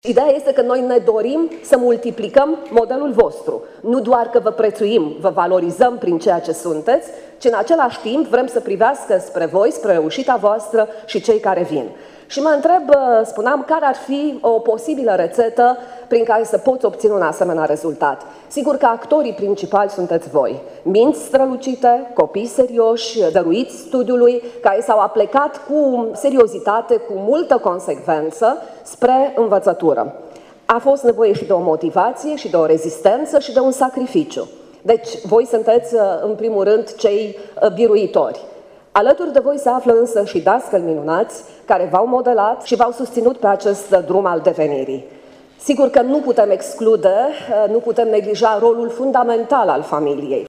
Ideea este că noi ne dorim să multiplicăm modelul vostru. Nu doar că vă prețuim, vă valorizăm prin ceea ce sunteți, ci în același timp vrem să privească spre voi, spre reușita voastră și cei care vin. Și mă întreb, spuneam, care ar fi o posibilă rețetă prin care să poți obține un asemenea rezultat. Sigur că actorii principali sunteți voi. Minți strălucite, copii serioși, dăruiți studiului, care s-au aplecat cu seriozitate, cu multă consecvență spre învățătură. A fost nevoie și de o motivație, și de o rezistență, și de un sacrificiu. Deci, voi sunteți, în primul rând, cei biruitori. Alături de voi se află însă și dascăli minunați care v-au modelat și v-au susținut pe acest drum al devenirii. Sigur că nu putem exclude, nu putem neglija rolul fundamental al familiei.